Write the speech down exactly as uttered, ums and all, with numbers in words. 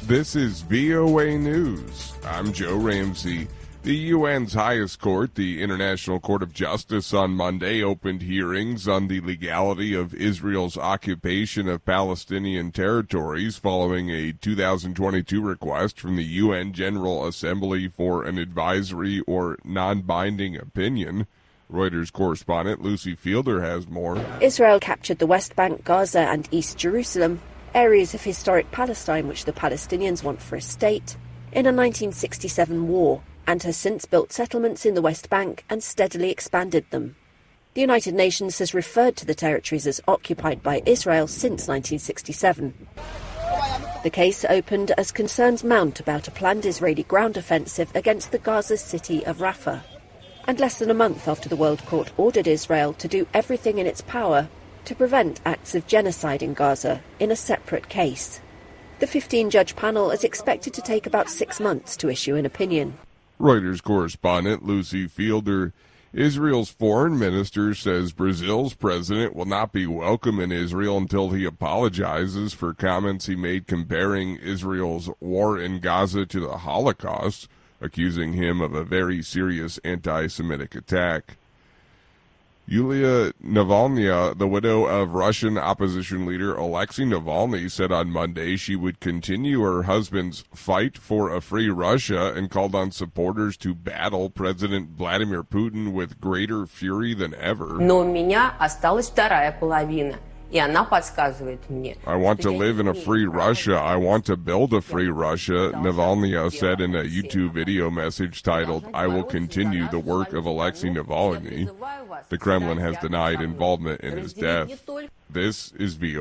This is V O A News. I'm Joe Ramsey. The U N's highest court, the International Court of Justice, on Monday opened hearings on the legality of Israel's occupation of Palestinian territories following a two thousand twenty-two request from the U N General Assembly for an advisory or non-binding opinion. Reuters correspondent Lucy Fielder has more. Israel captured the West Bank, Gaza and East Jerusalem, areas of historic Palestine which the Palestinians want for a state, in a nineteen sixty-seven war, and has since built settlements in the West Bank and steadily expanded them. The United Nations has referred to the territories as occupied by Israel since nineteen sixty-seven. The case opened as concerns mount about a planned Israeli ground offensive against the Gaza city of Rafah, and less than a month after the World Court ordered Israel to do everything in its power to prevent acts of genocide in Gaza in a separate case. The fifteen-judge panel is expected to take about six months to issue an opinion. Reuters correspondent Lucy Fielder. Israel's foreign minister says Brazil's president will not be welcome in Israel until he apologizes for comments he made comparing Israel's war in Gaza to the Holocaust, accusing him of a very serious anti-Semitic attack. Yulia Navalnaya, the widow of Russian opposition leader Alexei Navalny, said on Monday she would continue her husband's fight for a free Russia and called on supporters to battle President Vladimir Putin with greater fury than ever. Но у меня осталась вторая половина. И она подсказывает мне. I want to live in a free Russia. I want to build a free Russia, Navalnaya said in a YouTube video message titled, I will continue the work of Alexei Navalny. The Kremlin has denied involvement in his death. This is V O A.